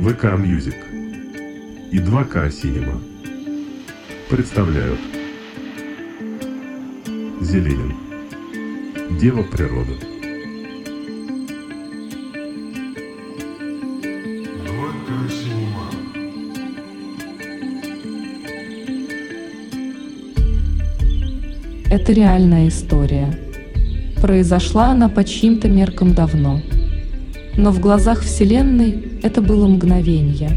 ВК Music и 2К Cinema представляют Зеленин. Дева природы. 2К Cinema. Это реальная история. Произошла она по чьим-то меркам давно. Но в глазах Вселенной это было мгновение.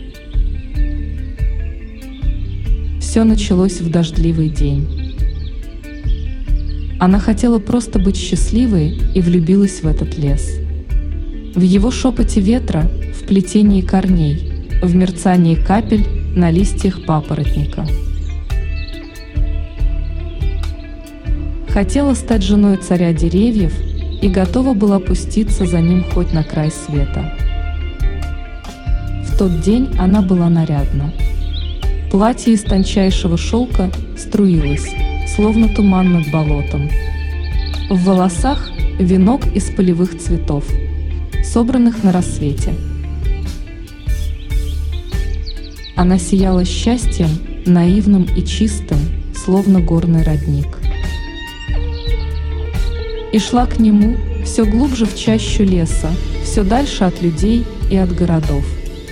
Все началось в дождливый день. Она хотела просто быть счастливой и влюбилась в этот лес. В его шепоте ветра, в плетении корней, в мерцании капель на листьях папоротника. Хотела стать женой царя деревьев и готова была пуститься за ним хоть на край света. В тот день она была нарядна. Платье из тончайшего шелка струилось, словно туман над болотом. В волосах венок из полевых цветов, собранных на рассвете. Она сияла счастьем, наивным и чистым, словно горный родник. И шла к нему все глубже в чащу леса, все дальше от людей и от городов.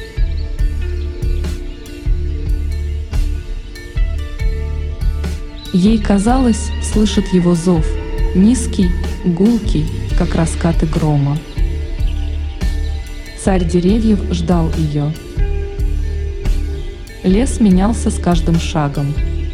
Ей казалось, слышит его зов, низкий, гулкий, как раскаты грома. Царь деревьев ждал ее. Лес менялся с каждым шагом.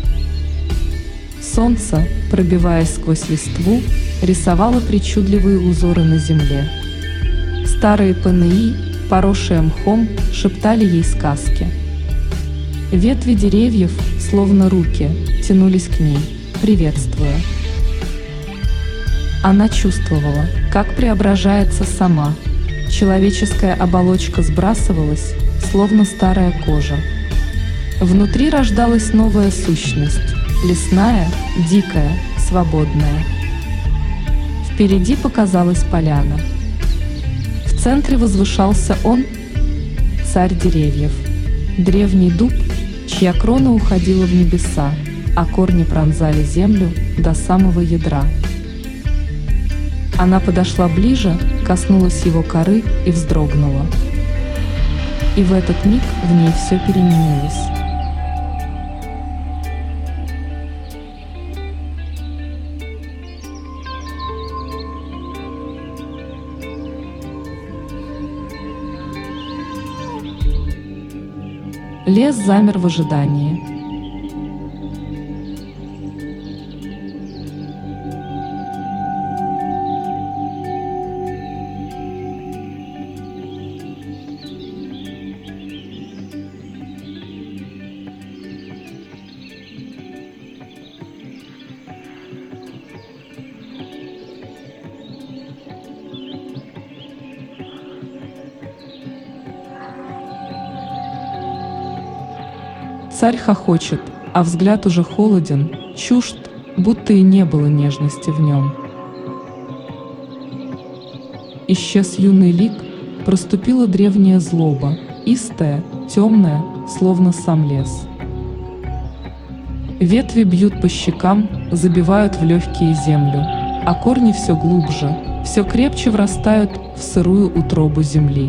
Солнце, пробиваясь сквозь листву, рисовало причудливые узоры на земле. Старые панеи, поросшие мхом, шептали ей сказки. Ветви деревьев, словно руки, тянулись к ней, приветствуя. Она чувствовала, как преображается сама. Человеческая оболочка сбрасывалась, словно старая кожа. Внутри рождалась новая сущность, лесная, дикая, свободная. Впереди показалась поляна. В центре возвышался он, царь деревьев, древний дуб, чья крона уходила в небеса, а корни пронзали землю до самого ядра. Она подошла ближе, коснулась его коры и вздрогнула. И в этот миг в ней все переменилось. Лес замер в ожидании. Царь хохочет, а взгляд уже холоден, чужд, будто и не было нежности в нем. Исчез юный лик, проступила древняя злоба, истая, темная, словно сам лес. Ветви бьют по щекам, забивают в легкие землю, а корни все глубже, все крепче врастают в сырую утробу земли.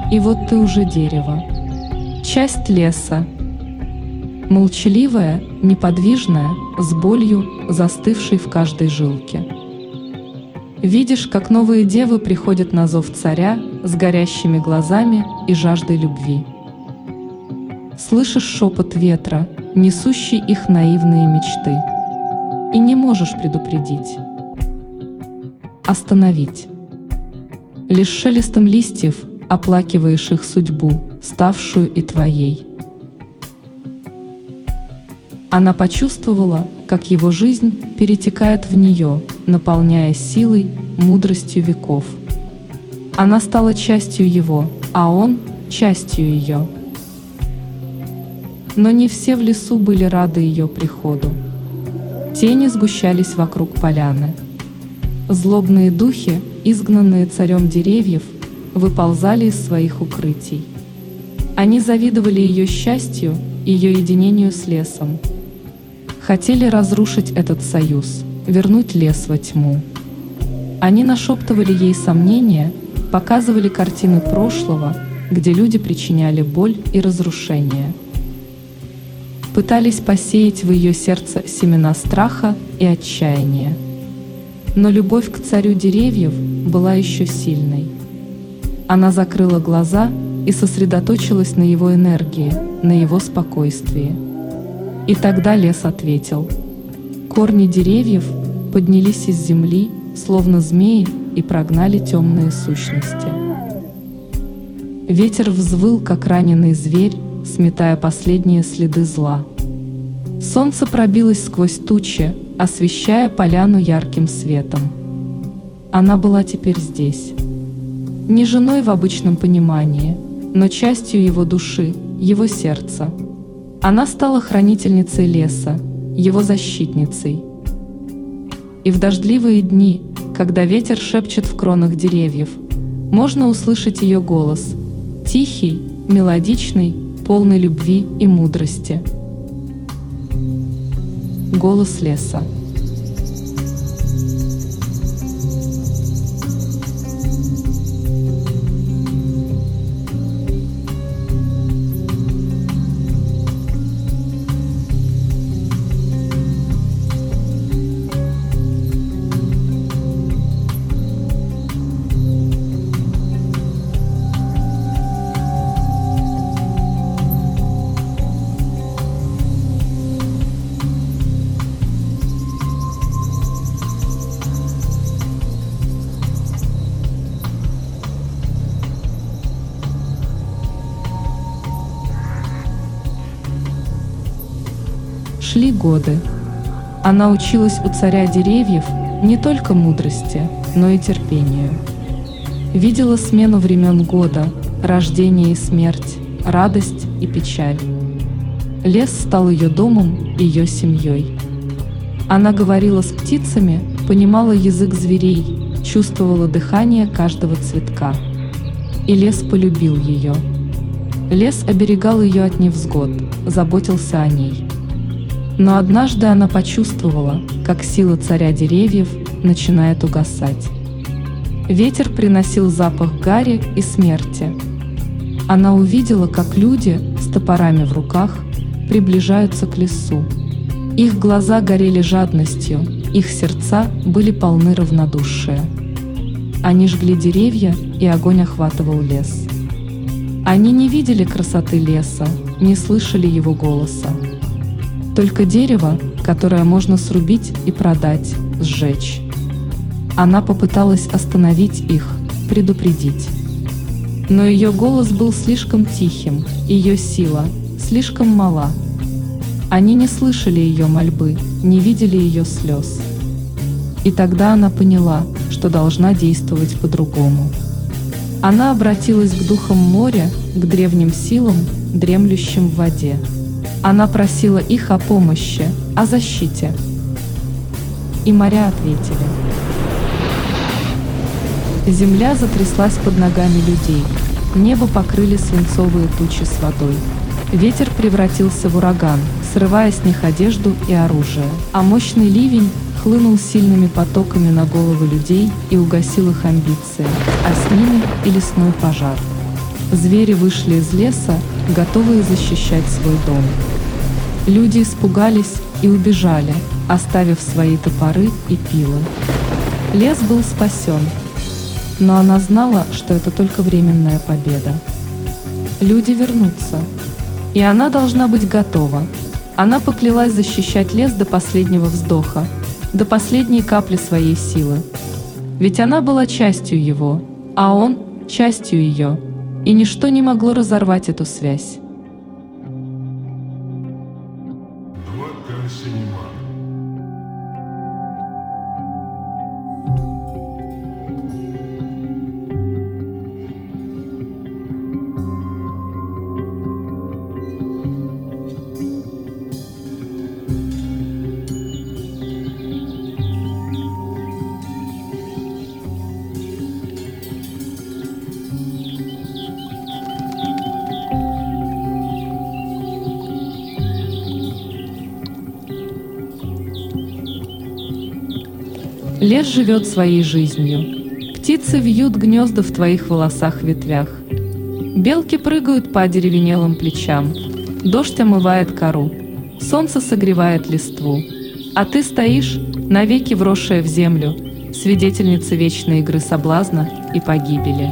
И вот ты уже дерево. Часть леса. Молчаливая, неподвижная, с болью, застывшей в каждой жилке. Видишь, как новые девы приходят на зов царя с горящими глазами и жаждой любви. Слышишь шепот ветра, несущий их наивные мечты. И не можешь предупредить, остановить. Лишь шелестом листьев оплакиваешь их судьбу, ставшую и твоей. Она почувствовала, как его жизнь перетекает в нее, наполняя силой, мудростью веков. Она стала частью его, а он – частью ее. Но не все в лесу были рады ее приходу. Тени сгущались вокруг поляны. Злобные духи, изгнанные царем деревьев, выползали из своих укрытий. Они завидовали ее счастью, ее единению с лесом. Хотели разрушить этот союз, вернуть лес во тьму. Они нашептывали ей сомнения, показывали картины прошлого, где люди причиняли боль и разрушение. Пытались посеять в ее сердце семена страха и отчаяния. Но любовь к царю деревьев была еще сильной. Она закрыла глаза и сосредоточилась на его энергии, на его спокойствии. И тогда лес ответил. Корни деревьев поднялись из земли, словно змеи, и прогнали темные сущности. Ветер взвыл, как раненый зверь, сметая последние следы зла. Солнце пробилось сквозь тучи, освещая поляну ярким светом. Она была теперь здесь. Не женой в обычном понимании, но частью его души, его сердца. Она стала хранительницей леса, его защитницей. И в дождливые дни, когда ветер шепчет в кронах деревьев, можно услышать ее голос, тихий, мелодичный, полный любви и мудрости. Голос леса. Шли годы. Она училась у царя деревьев не только мудрости, но и терпению. Видела смену времен года, рождение и смерть, радость и печаль. Лес стал ее домом, ее семьей. Она говорила с птицами, понимала язык зверей, чувствовала дыхание каждого цветка. И лес полюбил ее. Лес оберегал ее от невзгод, заботился о ней. Но однажды она почувствовала, как сила царя деревьев начинает угасать. Ветер приносил запах гари и смерти. Она увидела, как люди с топорами в руках приближаются к лесу. Их глаза горели жадностью, их сердца были полны равнодушия. Они жгли деревья, и огонь охватывал лес. Они не видели красоты леса, не слышали его голоса. Только дерево, которое можно срубить и продать, сжечь. Она попыталась остановить их, предупредить. Но ее голос был слишком тихим, ее сила слишком мала. Они не слышали ее мольбы, не видели ее слез. И тогда она поняла, что должна действовать по-другому. Она обратилась к духам моря, к древним силам, дремлющим в воде. Она просила их о помощи, о защите. И моря ответили. Земля затряслась под ногами людей, небо покрыли свинцовые тучи с водой. Ветер превратился в ураган, срывая с них одежду и оружие, а мощный ливень хлынул сильными потоками на головы людей и угасил их амбиции, а с ними и лесной пожар. Звери вышли из леса, готовые защищать свой дом. Люди испугались и убежали, оставив свои топоры и пилы. Лес был спасен, но она знала, что это только временная победа. Люди вернутся, и она должна быть готова. Она поклялась защищать лес до последнего вздоха, до последней капли своей силы. Ведь она была частью его, а он – частью ее, и ничто не могло разорвать эту связь. 2К Синема. Лес живет своей жизнью. Птицы вьют гнезда в твоих волосах ветвях. Белки прыгают по одеревенелым плечам. Дождь омывает кору. Солнце согревает листву. А ты стоишь, навеки вросшая в землю, свидетельница вечной игры соблазна и погибели.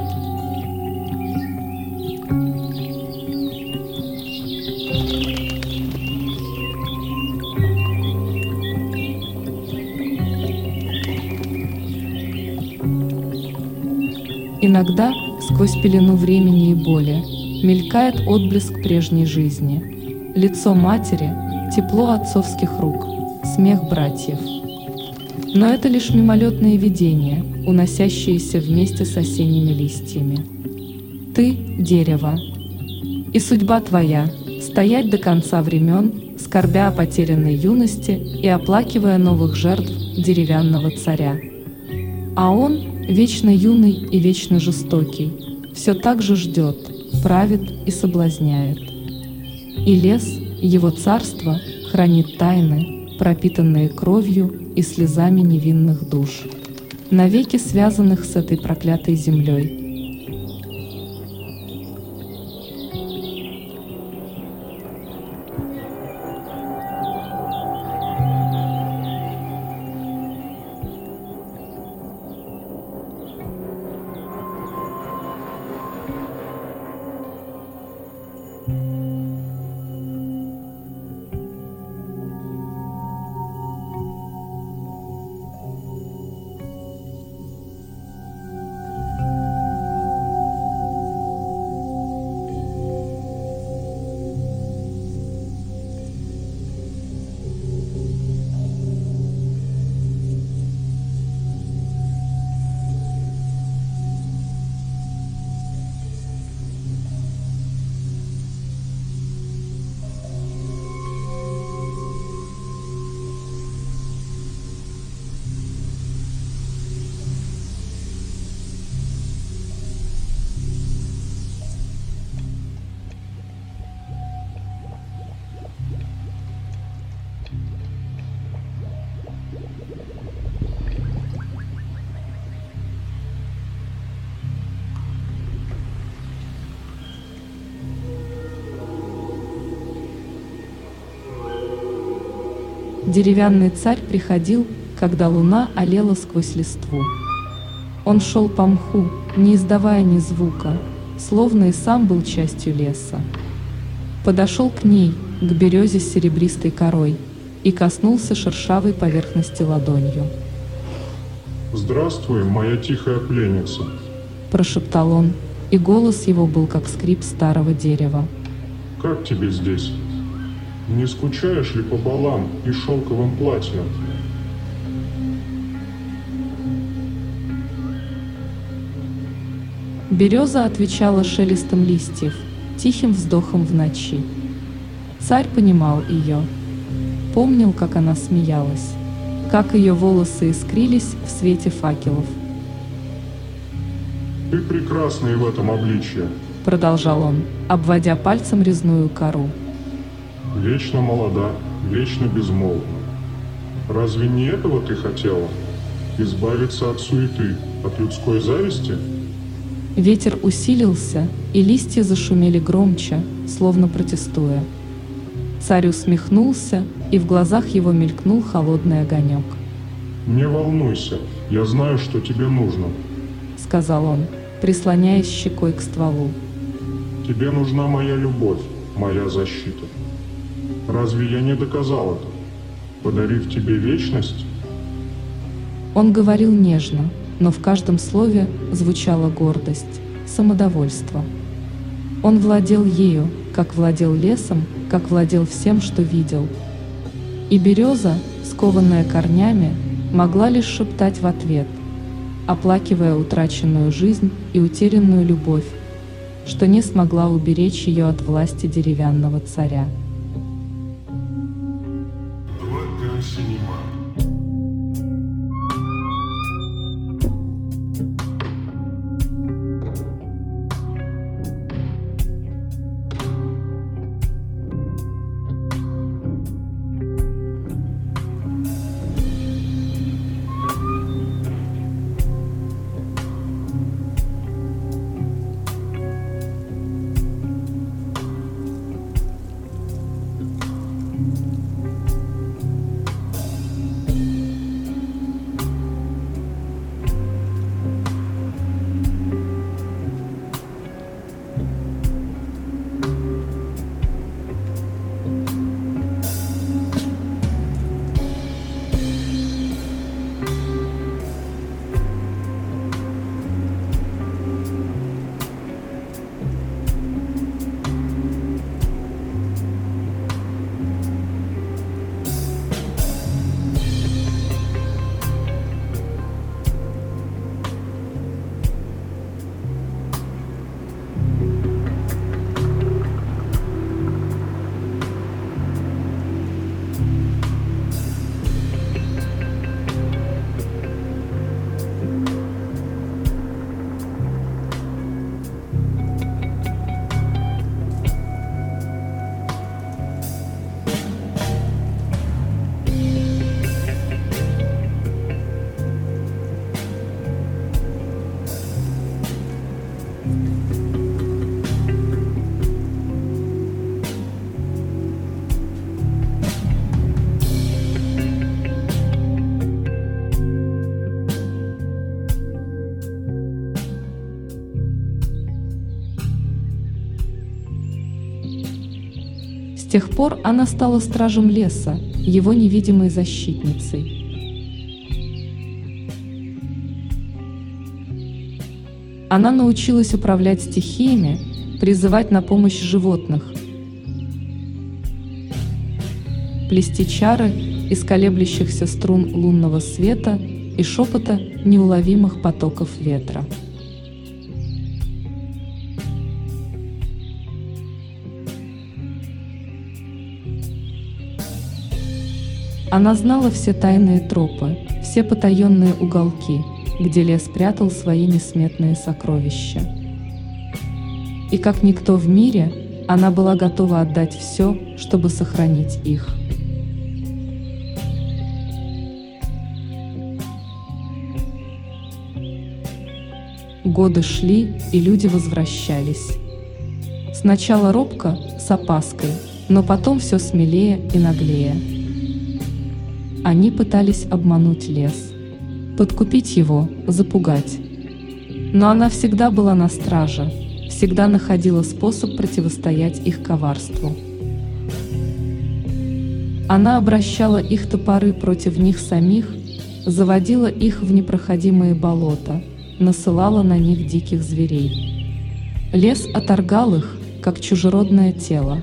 Иногда, сквозь пелену времени и боли, мелькает отблеск прежней жизни. Лицо матери, тепло отцовских рук, смех братьев. Но это лишь мимолетные видения, уносящиеся вместе с осенними листьями. Ты – дерево. И судьба твоя – стоять до конца времен, скорбя о потерянной юности и оплакивая новых жертв деревянного царя. А он – вечно юный и вечно жестокий, все так же ждет, правит и соблазняет. И лес, его царство, хранит тайны, пропитанные кровью и слезами невинных душ, навеки связанных с этой проклятой землей. Деревянный царь приходил, когда луна алела сквозь листву. Он шел по мху, не издавая ни звука, словно и сам был частью леса. Подошел к ней, к березе с серебристой корой, и коснулся шершавой поверхности ладонью. «Здравствуй, моя тихая пленница!» – прошептал он, и голос его был как скрип старого дерева. «Как тебе здесь? Не скучаешь ли по балам и шелковым платьям?» Береза отвечала шелестом листьев, тихим вздохом в ночи. Царь понимал ее, помнил, как она смеялась, как ее волосы искрились в свете факелов. «Ты прекрасна и в этом обличье», — продолжал он, обводя пальцем резную кору. «Вечно молода, вечно безмолвна. Разве не этого ты хотела? Избавиться от суеты, от людской зависти?» Ветер усилился, и листья зашумели громче, словно протестуя. Царь усмехнулся, и в глазах его мелькнул холодный огонек. «Не волнуйся, я знаю, что тебе нужно. — сказал он, прислоняясь щекой к стволу. Тебе нужна моя любовь, моя защита. Разве я не доказал это, подарив тебе вечность?» Он говорил нежно, но в каждом слове звучала гордость, самодовольство. Он владел ею, как владел лесом, как владел всем, что видел. И береза, скованная корнями, могла лишь шептать в ответ, оплакивая утраченную жизнь и утерянную любовь, что не смогла уберечь ее от власти деревянного царя. 2К Синема. С тех пор она стала стражем леса, его невидимой защитницей. Она научилась управлять стихиями, призывать на помощь животных, плести чары из колеблющихся струн лунного света и шепота неуловимых потоков ветра. Она знала все тайные тропы, все потаенные уголки, где лес прятал свои несметные сокровища. И как никто в мире, она была готова отдать все, чтобы сохранить их. Годы шли, и люди возвращались. Сначала робко, с опаской, но потом все смелее и наглее. Они пытались обмануть лес, подкупить его, запугать. Но она всегда была на страже, всегда находила способ противостоять их коварству. Она обращала их топоры против них самих, заводила их в непроходимые болота, насылала на них диких зверей. Лес отторгал их, как чужеродное тело.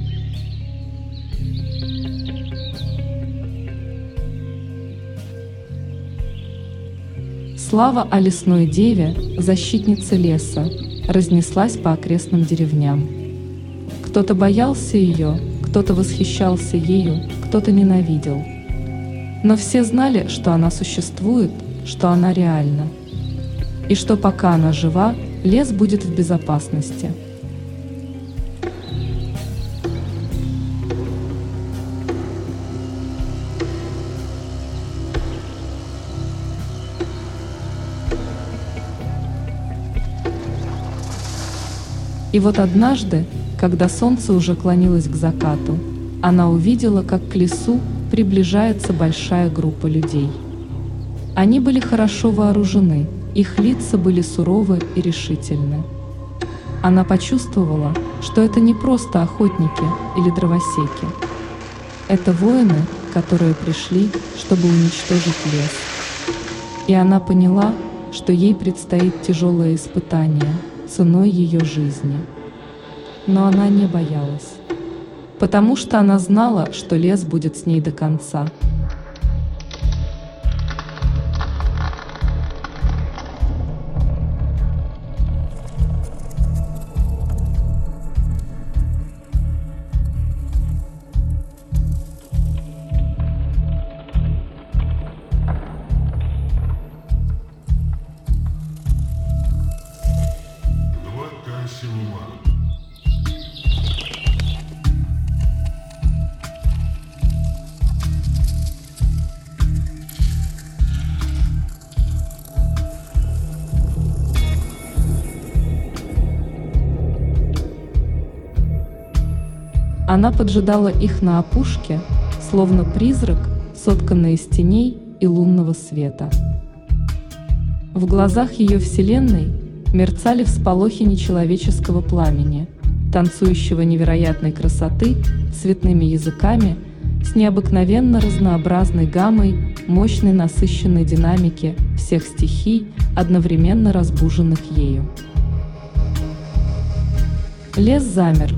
Слава о лесной деве, защитнице леса, разнеслась по окрестным деревням. Кто-то боялся ее, кто-то восхищался ею, кто-то ненавидел. Но все знали, что она существует, что она реальна. И что пока она жива, лес будет в безопасности. И вот однажды, когда солнце уже клонилось к закату, она увидела, как к лесу приближается большая группа людей. Они были хорошо вооружены, их лица были суровы и решительны. Она почувствовала, что это не просто охотники или дровосеки. Это воины, которые пришли, чтобы уничтожить лес. И она поняла, что ей предстоит тяжелое испытание ценой ее жизни. Но она не боялась, потому что она знала, что лес будет с ней до конца. Она поджидала их на опушке, словно призрак, сотканный из теней и лунного света. В глазах ее вселенной мерцали всполохи нечеловеческого пламени, танцующего невероятной красоты, цветными языками, с необыкновенно разнообразной гаммой мощной насыщенной динамики всех стихий, одновременно разбуженных ею. Лес замер,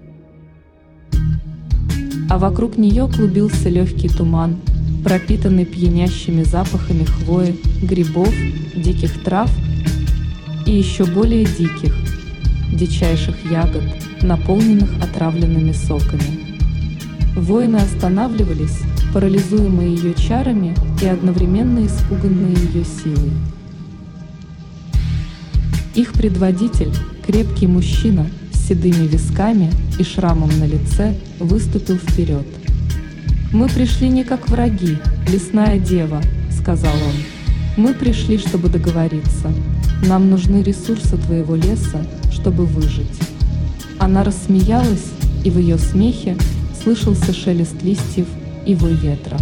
а вокруг нее клубился легкий туман, пропитанный пьянящими запахами хвои, грибов, диких трав и еще более диких, дичайших ягод, наполненных отравленными соками. Воины останавливались, парализуемые ее чарами и одновременно испуганные ее силой. Их предводитель, крепкий мужчина с седыми висками и шрамом на лице, выступил вперед. «Мы пришли не как враги, лесная дева», — сказал он. «Мы пришли, чтобы договориться. Нам нужны ресурсы твоего леса, чтобы выжить». Она рассмеялась, и в ее смехе слышался шелест листьев и вой ветра.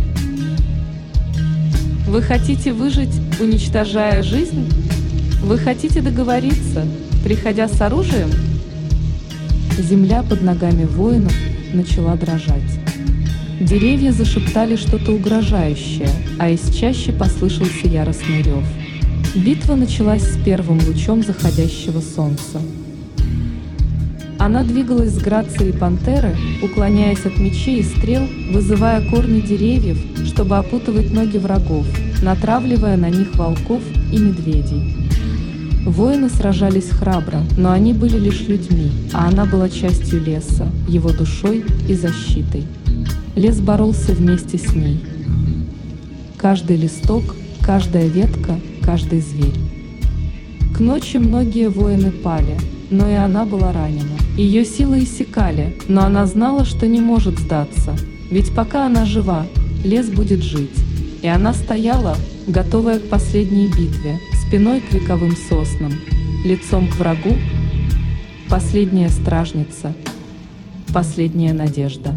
«Вы хотите выжить, уничтожая жизнь? Вы хотите договориться, приходя с оружием?» Земля под ногами воинов начала дрожать. Деревья зашептали что-то угрожающее, а из чащи послышался яростный рев. Битва началась с первым лучом заходящего солнца. Она двигалась с грацией пантеры, уклоняясь от мечей и стрел, вызывая корни деревьев, чтобы опутывать ноги врагов, натравливая на них волков и медведей. Воины сражались храбро, но они были лишь людьми, а она была частью леса, его душой и защитой. Лес боролся вместе с ней. Каждый листок, каждая ветка, каждый зверь. К ночи многие воины пали, но и она была ранена. Ее силы иссякали, но она знала, что не может сдаться, ведь пока она жива, лес будет жить. И она стояла, готовая к последней битве, спиной к вековым соснам, лицом к врагу, последняя стражница, последняя надежда.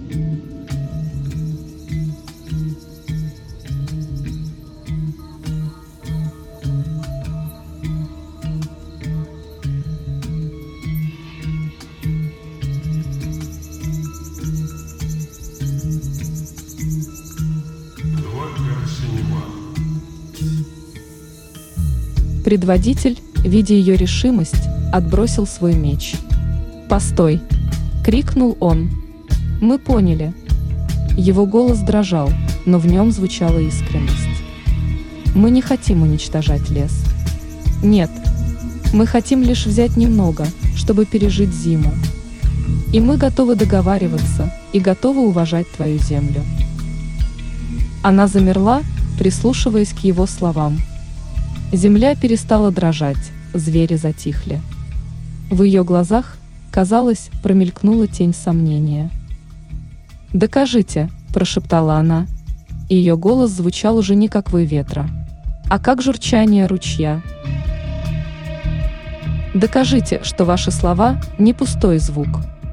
Предводитель, видя ее решимость, отбросил свой меч. «Постой!» — крикнул он. «Мы поняли». Его голос дрожал, но в нем звучала искренность. «Мы не хотим уничтожать лес. Нет, мы хотим лишь взять немного, чтобы пережить зиму. И мы готовы договариваться и готовы уважать твою землю». Она замерла, прислушиваясь к его словам. Земля перестала дрожать, звери затихли. В ее глазах, казалось, промелькнула тень сомнения. «Докажите», – прошептала она, и ее голос звучал уже не как вой ветра, а как журчание ручья. Докажите, что ваши слова не пустой звук.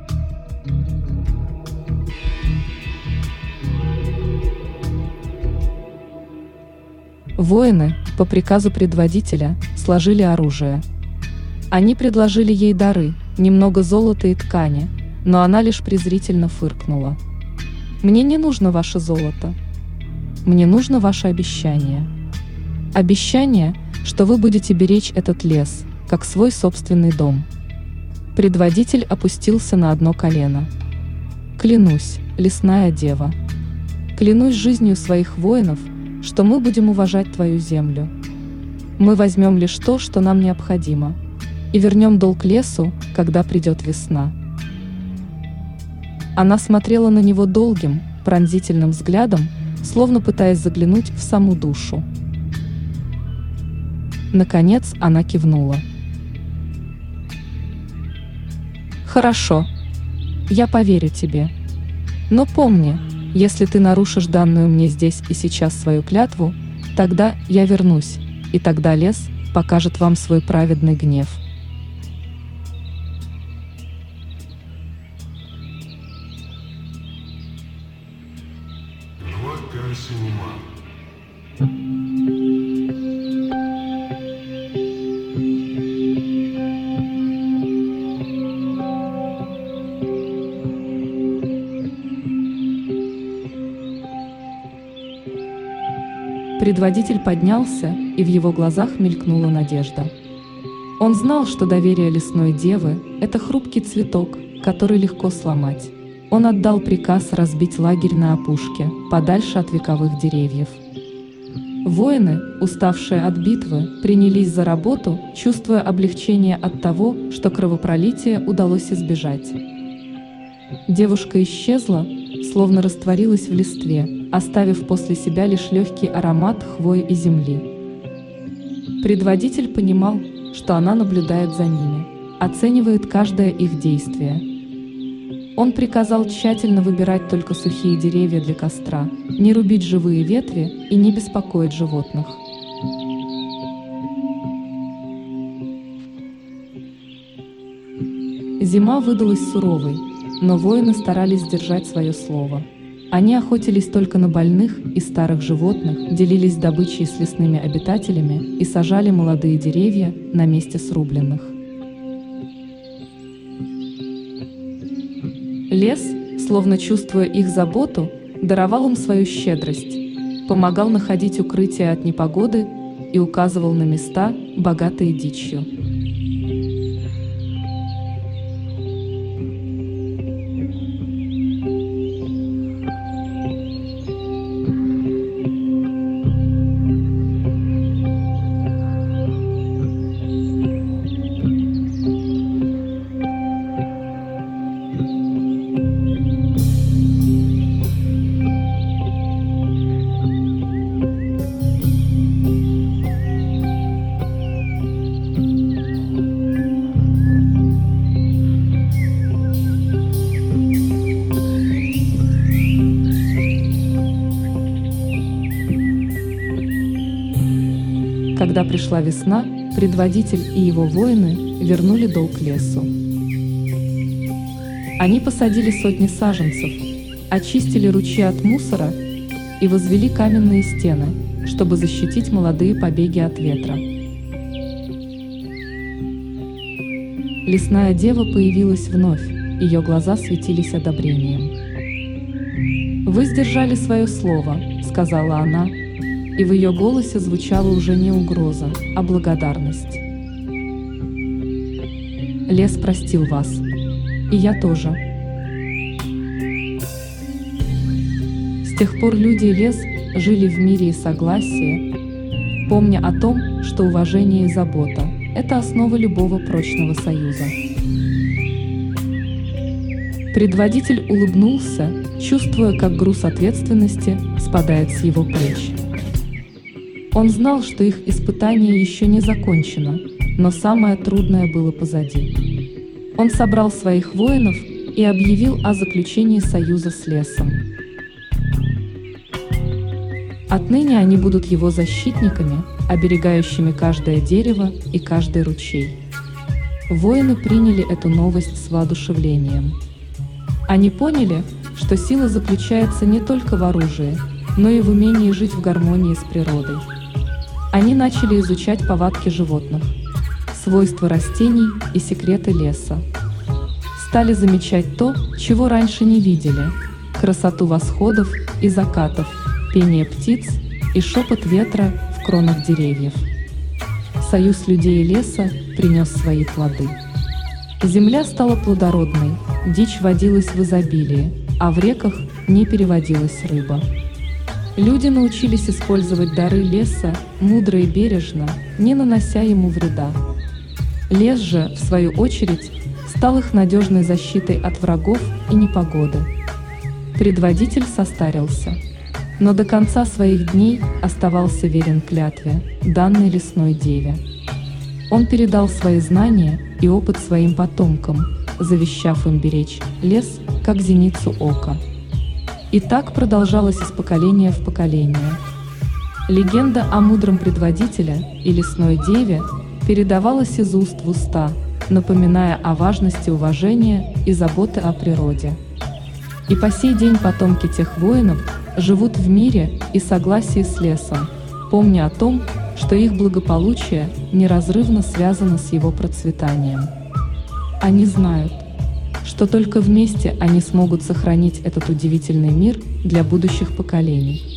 Воины, по приказу предводителя, сложили оружие. Они предложили ей дары, немного золота и ткани, но она лишь презрительно фыркнула. «Мне не нужно ваше золото. Мне нужно ваше обещание. Обещание, что вы будете беречь этот лес, как свой собственный дом». Предводитель опустился на одно колено. «Клянусь, лесная дева. Клянусь жизнью своих воинов, что мы будем уважать твою землю. Мы возьмем лишь то, что нам необходимо, и вернем долг лесу, когда придет весна». Она смотрела на него долгим, пронзительным взглядом, словно пытаясь заглянуть в саму душу. Наконец она кивнула. «Хорошо. Я поверю тебе. Но помни, если ты нарушишь данную мне здесь и сейчас свою клятву, тогда я вернусь, и тогда лес покажет вам свой праведный гнев». Предводитель поднялся, и в его глазах мелькнула надежда. Он знал, что доверие лесной девы – это хрупкий цветок, который легко сломать. Он отдал приказ разбить лагерь на опушке, подальше от вековых деревьев. Воины, уставшие от битвы, принялись за работу, чувствуя облегчение от того, что кровопролитие удалось избежать. Девушка исчезла, словно растворилась в листве, оставив после себя лишь легкий аромат хвои и земли. Предводитель понимал, что она наблюдает за ними, оценивает каждое их действие. Он приказал тщательно выбирать только сухие деревья для костра, не рубить живые ветви и не беспокоить животных. Зима выдалась суровой, но воины старались сдержать свое слово. Они охотились только на больных и старых животных, делились добычей с лесными обитателями и сажали молодые деревья на месте срубленных. Лес, словно чувствуя их заботу, даровал им свою щедрость, помогал находить укрытие от непогоды и указывал на места, богатые дичью. Когда пришла весна, предводитель и его воины вернули долг лесу. Они посадили сотни саженцев, очистили ручьи от мусора и возвели каменные стены, чтобы защитить молодые побеги от ветра. Лесная дева появилась вновь, ее глаза светились одобрением. «Вы сдержали свое слово», — сказала она, и в ее голосе звучала уже не угроза, а благодарность. «Лес простил вас. И я тоже». С тех пор люди и лес жили в мире и согласии, помня о том, что уважение и забота – это основа любого прочного союза. Предводитель улыбнулся, чувствуя, как груз ответственности спадает с его плеч. Он знал, что их испытание еще не закончено, но самое трудное было позади. Он собрал своих воинов и объявил о заключении союза с лесом. Отныне они будут его защитниками, оберегающими каждое дерево и каждый ручей. Воины приняли эту новость с воодушевлением. Они поняли, что сила заключается не только в оружии, но и в умении жить в гармонии с природой. Они начали изучать повадки животных, свойства растений и секреты леса. Стали замечать то, чего раньше не видели – красоту восходов и закатов, пение птиц и шепот ветра в кронах деревьев. Союз людей и леса принес свои плоды. Земля стала плодородной, дичь водилась в изобилии, а в реках не переводилась рыба. Люди научились использовать дары леса мудро и бережно, не нанося ему вреда. Лес же, в свою очередь, стал их надежной защитой от врагов и непогоды. Предводитель состарился, но до конца своих дней оставался верен клятве, данной лесной деве. Он передал свои знания и опыт своим потомкам, завещав им беречь лес, как зеницу ока. И так продолжалось из поколения в поколение. Легенда о мудром предводителе и лесной деве передавалась из уст в уста, напоминая о важности уважения и заботы о природе. И по сей день потомки тех воинов живут в мире и согласии с лесом, помня о том, что их благополучие неразрывно связано с его процветанием. Они знают, что только вместе они смогут сохранить этот удивительный мир для будущих поколений.